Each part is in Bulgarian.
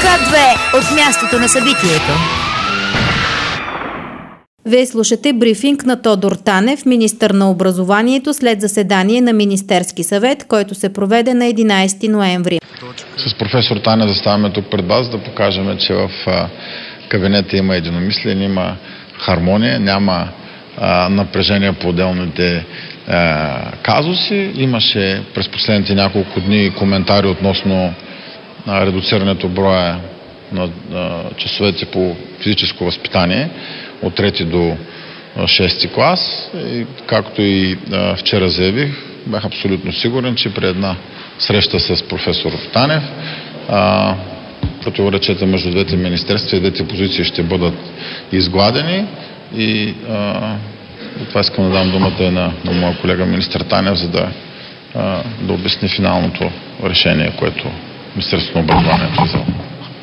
К2 от мястото на събитието. Вие слушате брифинг на Тодор Танев, министър на образованието, след заседание на Министерски съвет, който се проведе на 11 ноември. С професор Танев заставаме тук пред вас да покажем, че в кабинета има единомислие, има хармония, няма напрежение по отделните казуси. Имаше през последните няколко дни коментари относно редуцирането броя на часовете по физическо възпитание от 3 до 6 клас. И, както и вчера заявих, бях абсолютно сигурен, че при една среща с професор Танев противоречията между двете министерства и двете позиции ще бъдат изгладени и това искам да дам думата на моя колега министър Танев, за да обясни финалното решение, което Министерството на образованието е взело.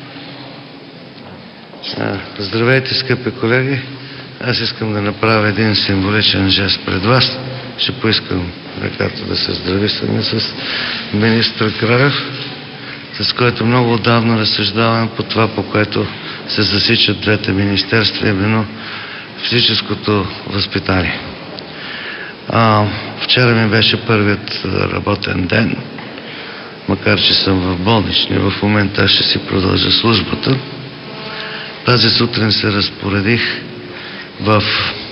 Здравейте, скъпи колеги! Аз искам да направя един символичен жест пред вас. Ще поискам ръката да се здрави с министър Кралев, с който много отдавна разсъждавам по това, по което се засичат двете министерства, именно физическото възпитание. Вчера ми беше първият работен ден, макар че съм в болнични. В момента ще си продължа службата. Тази сутрин се разпоредих в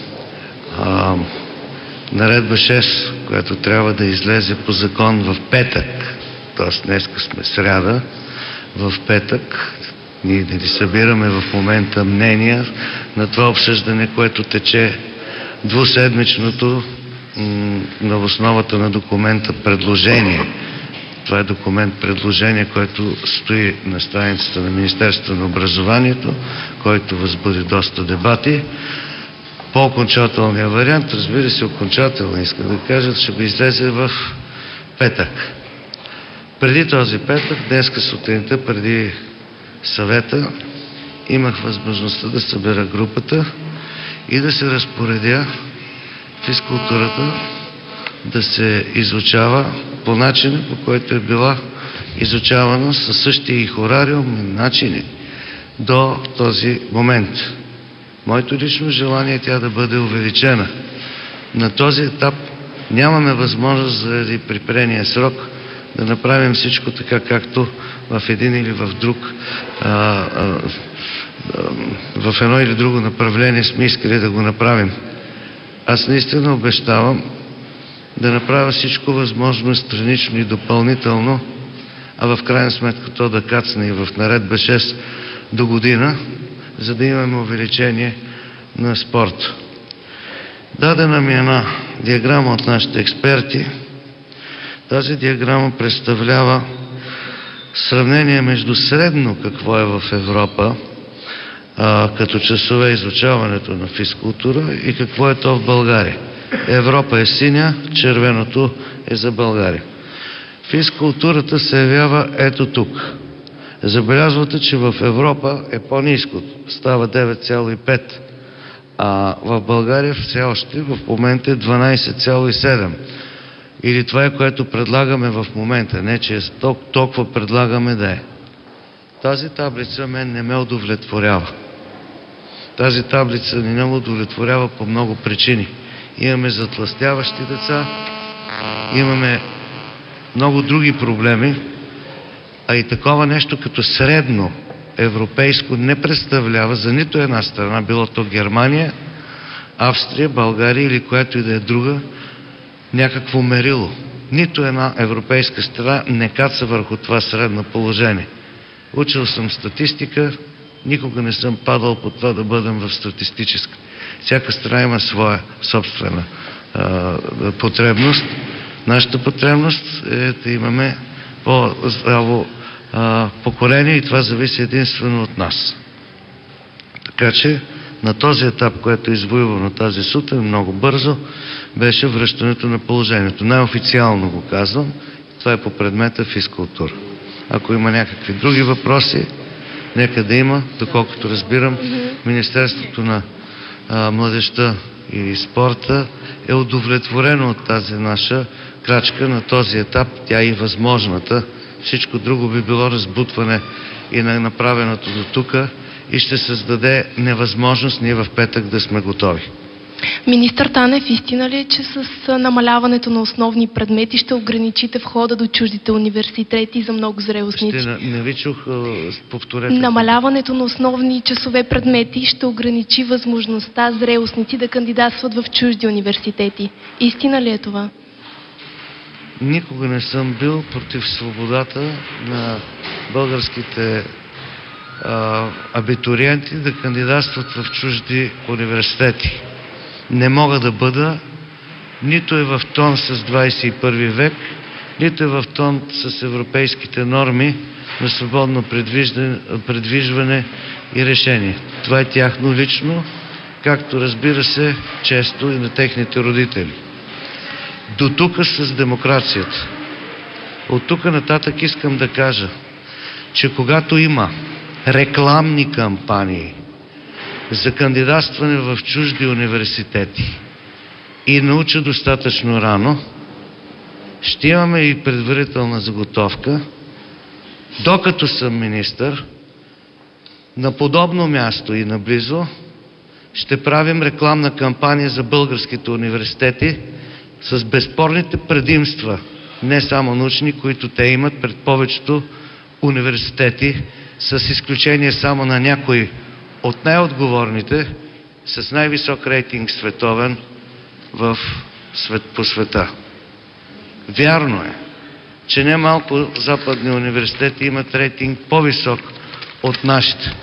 наредба 6, която трябва да излезе по закон в петък, т.е. днеска сме сряда, в петък. Ние да ли събираме в момента мнения на това обсъждане, което тече двуседмичното на основата на документа предложение. Това е документ предложение, който стои на страницата на Министерството на образованието, който възбуди доста дебати. По окончателния вариант, разбира се, окончателно иска да кажа, ще го излезе в петък. Преди този петък, днеска сутринта, преди съвета, имах възможността да събера групата и да се разпоредя физкултурата да се изучава по начина, по който е била изучавана със същия и хорариум и начини до този момент. Моето лично желание е тя да бъде увеличена. На този етап нямаме възможност заради припрения срок да направим всичко така, както в един или в друг в едно или друго направление сме искали да го направим. Аз наистина обещавам да направя всичко възможно странично и допълнително, а в крайна сметка то да кацне и в наредба 6 до година, за да имаме увеличение на спорта. Дадена ми една диаграма от нашите експерти. Тази диаграма представлява сравнение между средно какво е в Европа като часове изучаването на физкултура и какво е то в България. Европа е синя, червеното е за България. Физкултурата се явява ето тук. Забелязвате, че в Европа е по-ниско, става 9,5, а в България все още в момента е 12,7. Или това е, което предлагаме в момента, не че толкова предлагаме да е. Тази таблица мен не ме удовлетворява. Тази таблица не ме удовлетворява по много причини. Имаме затлъстяващи деца, имаме много други проблеми, а и такова нещо като средно европейско не представлява за нито една страна, било то Германия, Австрия, България или която и да е друга, някакво мерило. Нито една европейска страна не каца върху това средно положение. Учил съм статистика, никога не съм падал по това да бъдем в статистическа. Всяка страна има своя собствена потребност. Нашата потребност е да имаме по-здраво поколение и това зависи единствено от нас. Така че на този етап, което е извоювано тази сутрин, много бързо, беше връщането на положението. Най-официално го казвам, това е по предмета физкултура. Ако има някакви други въпроси, нека да има, доколкото разбирам, Министерството на младежта и спорта е удовлетворено от тази наша крачка на този етап, тя е и възможната. Всичко друго би било разбутване и на направеното до тук и ще създаде невъзможност ние в петък да сме готови. Министър Танев, истина ли е, че с намаляването на основни предмети ще ограничите входа до чуждите университети за много зрелостници? Не ви чух, повторете. Намаляването на основни часове предмети ще ограничи възможността зрелостници да кандидатстват в чужди университети. Истина ли е това? Никога не съм бил против свободата на българските абитуриенти да кандидатстват в чужди университети. Не мога да бъда, нито е в тон с 21 век, нито е в тон с европейските норми на свободно предвижване и решение. Това е тяхно лично, както разбира се, често и на техните родители. До тук с демокрацията. От тук нататък искам да кажа, че когато има рекламни кампании за кандидатстване в чужди университети и науча достатъчно рано, ще имаме и предварителна заготовка, докато съм министър, на подобно място и наблизо ще правим рекламна кампания за българските университети с безспорните предимства, не само научни, които те имат пред повечето университети, с изключение само на някои от най-отговорните, с най-висок рейтинг световен по света. Вярно е, че немалко западни университети имат рейтинг по-висок от нашите.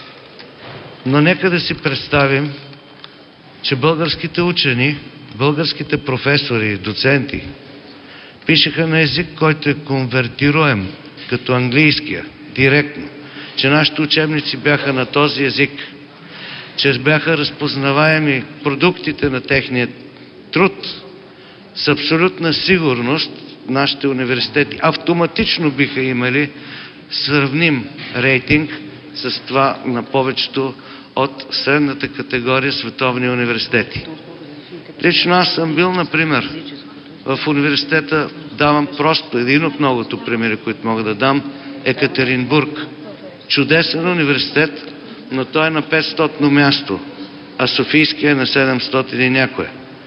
Но нека да си представим, че българските учени, българските професори и доценти пишеха на език, който е конвертируем, като английския, директно, че нашите учебници бяха на този език, че бяха разпознаваеми продуктите на техния труд, с абсолютна сигурност нашите университети автоматично биха имали сравним рейтинг с това на повечето от средната категория световни университети. Лично аз съм бил, например, в университета, давам просто един от многото примери, които мога да дам, Екатеринбург. Чудесен университет, но той е на 500-но място, а Софийския е на 700 и някое.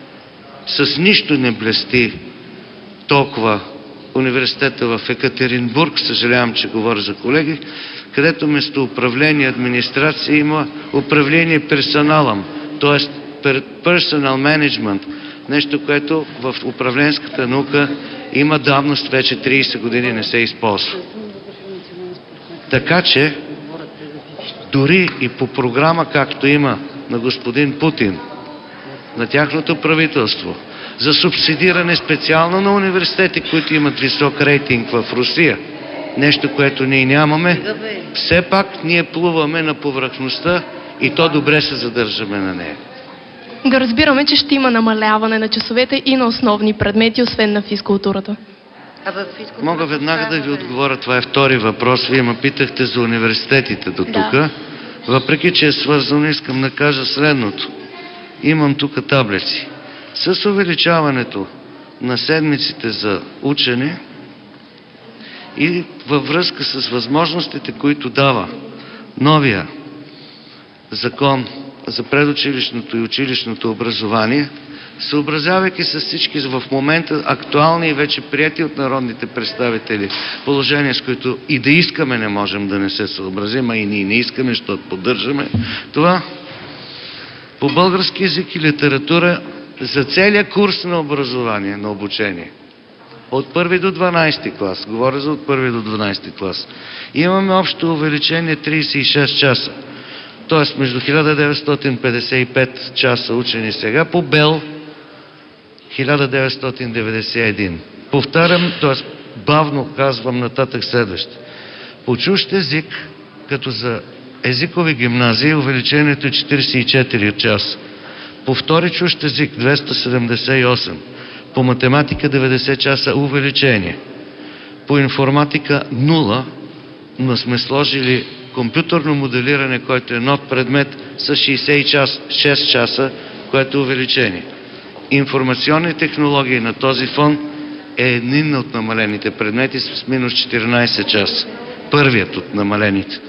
С нищо не блести толкова университета в Екатеринбург, съжалявам, че говоря за колеги, където вместо управление и администрация има управление персоналом, т.е. personal management, нещо, което в управленската наука има давност вече 30 години не се използва. Така че, дори и по програма, както има на господин Путин, на тяхното правителство, за субсидиране специално на университети, които имат висок рейтинг в Русия, нещо, което ние нямаме, все пак ние плуваме на повърхността и то добре се задържаме на нея. Да разбираме, че ще има намаляване на часовете и на основни предмети, освен на физкултурата. Мога веднага да ви отговоря. Това е втори въпрос. Вие ме питахте за университетите до тук. Да. Въпреки, че е свързано, искам да кажа следното. Имам тук таблици. С увеличаването на седмиците за учене и във връзка с възможностите, които дава новия закон за предучилищното и училищното образование, съобразявайки с всички в момента актуални и вече прияти от народните представители положения, с които и да искаме не можем да не се съобразим, а и ние не искаме, защото поддържаме това, по български език и литература за целия курс на образование, на обучение, от 1 до 12 клас, говоря за от 1 до 12 клас, имаме общо увеличение 36 часа. Т.е. между 1955 часа учени сега, по БЕЛ 1991. Повтарям, т.е. бавно казвам нататък следващо. По чужд език, като за езикови гимназии, увеличението е 44 часа. По втори чужд език 278. По математика 90 часа увеличение. По информатика 0, но сме сложили компютърно моделиране, който е нов предмет, с 66 часа, което е увеличение. Информационни технологии на този фон е един от намалените предмети с минус 14 часа. Първият от намалените.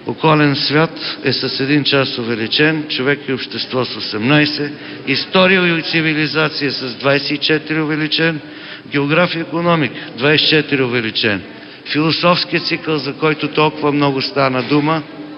околен свят е с 1 час увеличен, човек и общество с 18, история и цивилизация с 24 увеличен, география и икономика 24 увеличен, философският цикъл, за който толкова много стана дума,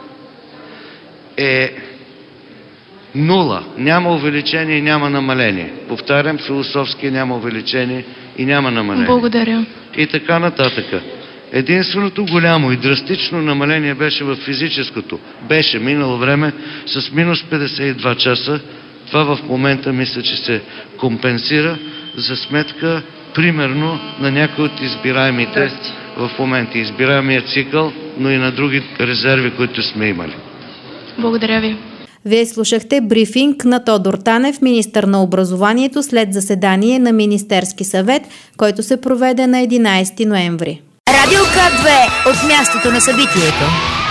е 0. Няма увеличение и няма намаление. Повтарям, философския няма увеличение и няма намаление. Благодаря. И така нататък. Единственото голямо и драстично намаление беше в физическото. Беше минало време с минус 52 часа. Това в момента мисля, че се компенсира за сметка примерно на някои от избираемите в момента. Избираемия цикъл, но и на други резерви, които сме имали. Благодаря ви. Вие слушахте брифинг на Тодор Танев, министър на образованието, след заседание на Министерски съвет, който се проведе на 11 ноември. Радио К2 от мястото на събитието.